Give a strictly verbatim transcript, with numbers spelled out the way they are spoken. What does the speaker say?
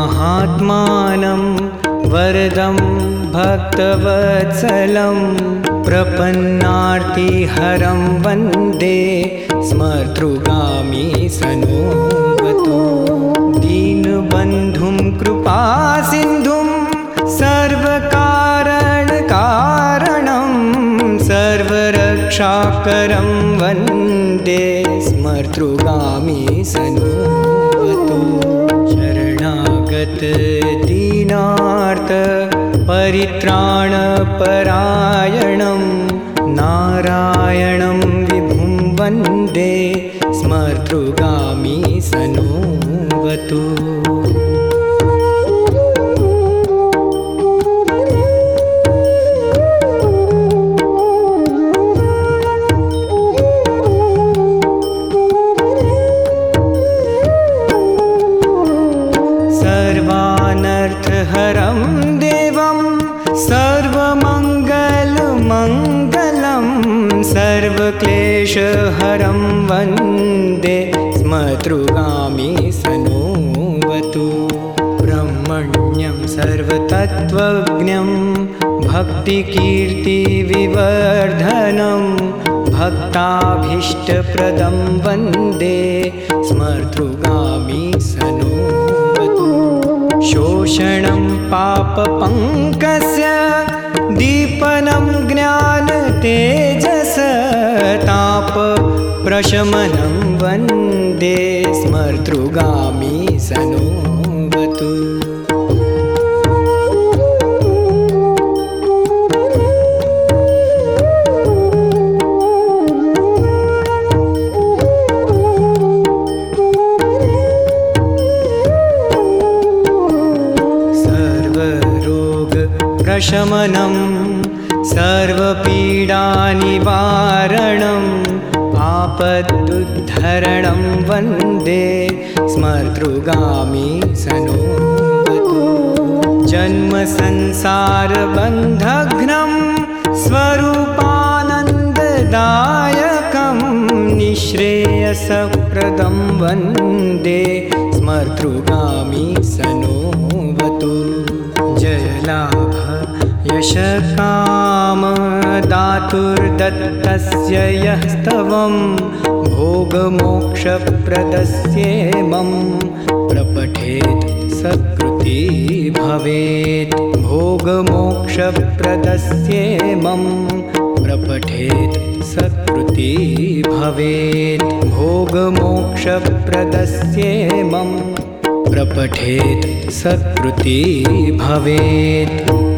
महात्मानं वरदं भक्तवत्सलं प्रपन्नार्तिहरं वन्दे स्मर्तृगामी सनोवतु दीनबन्धुं कृपासिन्धुं सर्वकारणकारणं सर्वरक्षाकरं वन्दे स्मर्तृगामी सनोवतु शरणागत दीनार्त परित्राणपरायणं नारायणं विभुं वन्दे स्मर्तृगामी सनोवतु सर्वानर्थहरं देवं सर्वमङ्गलमङ्गलं सर्वक्लेशहरं वन्दे स्मर्तृगामी सनोवतु ब्रह्मण्यं सर्वतत्त्वज्ञं भक्तिकीर्तिविवर्धनं भक्ताभीष्टप्रदं वन्दे स्मर्तृगामी सनोवतु शोषणं पापपङ्कस्य दीपनं ज्ञानतेजस तापप्रशमनं वन्दे स्मर्तृगामी सनोवतु प्रशमनं सर्वपीडानिवारणम् आपदुद्धरणं वन्दे स्मर्तृगामी सनोवतु जन्मसंसारबन्धघ्नं स्वरूपानन्ददायकं निःश्रेयसप्रदं वन्दे स्मर्तृगामी सनोवतु जयलाभ यशकामदातुर्दत्तस्य यः स्तवं भोगमोक्षप्रदस्येमं प्रपठेत् सत्कृती भवेत् भोगमोक्षप्रदस्येमं प्रपठेत् सत्कृती भवेत् भोगमोक्षप्रदस्येमं प्रपठेत् सत्कृती भवेत्।